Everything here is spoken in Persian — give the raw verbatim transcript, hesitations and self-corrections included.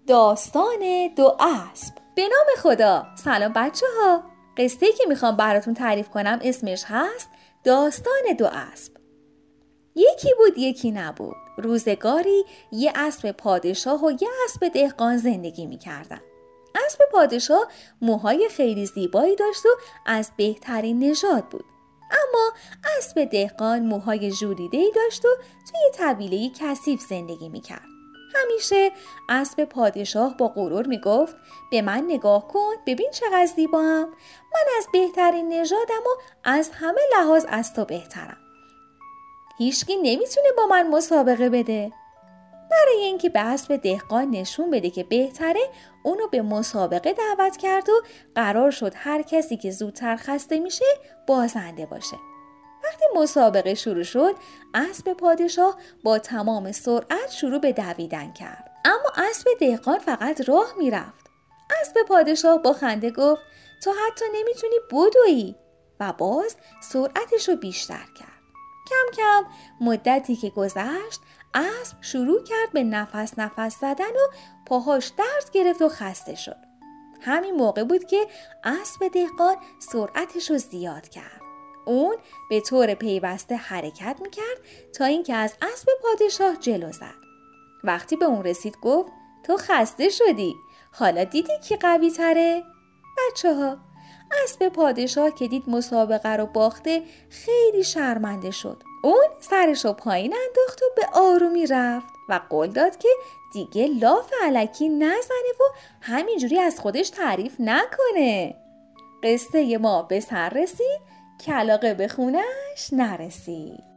داستان دو اسب. به نام خدا. سلام بچه ها. قصه‌ای که میخوام براتون تعریف کنم اسمش هست داستان دو اسب. یکی بود یکی نبود. روزگاری یه اسب پادشاه و یه اسب دهقان زندگی میکردن. اسب پادشاه موهای خیلی زیبایی داشت و از بهترین نژاد بود. اما اسب دهقان موهای ژولیده‌ای داشت و توی طویله کثیف زندگی میکرد. همیشه اسب پادشاه با غرور میگفت به من نگاه کن، ببین چقدر زیبام، من از بهترین نژادم و از همه لحاظ از تو بهترم. هیچکی نمیتونه با من مسابقه بده. برای اینکه به اسب دهقان نشون بده که بهتره، اونو به مسابقه دعوت کرد و قرار شد هر کسی که زودتر خسته میشه بازنده باشه. وقتی مسابقه شروع شد، اسب پادشاه با تمام سرعت شروع به دویدن کرد. اما اسب دهقان فقط راه میرفت. اسب پادشاه با خنده گفت تو حتی نمیتونی بدویی و باز سرعتش رو بیشتر کرد. کم کم مدتی که گذشت، اسب شروع کرد به نفس نفس زدن و پاهاش درد گرفت و خسته شد. همین موقع بود که اسب دهقان سرعتش رو زیاد کرد. اون به طور پیوسته حرکت میکرد تا اینکه از اسب پادشاه جلو زد. وقتی به اون رسید گفت تو خسته شدی، حالا دیدی کی قوی تره؟ بچه ها، اسب پادشاه که دید مسابقه رو باخته خیلی شرمنده شد. اون سرشو پایین انداخت و به آرومی رفت و قول داد که دیگه لاف الکی نزنه و همینجوری از خودش تعریف نکنه. قصه ما به سر رسید، کلاغه به خونش نرسید.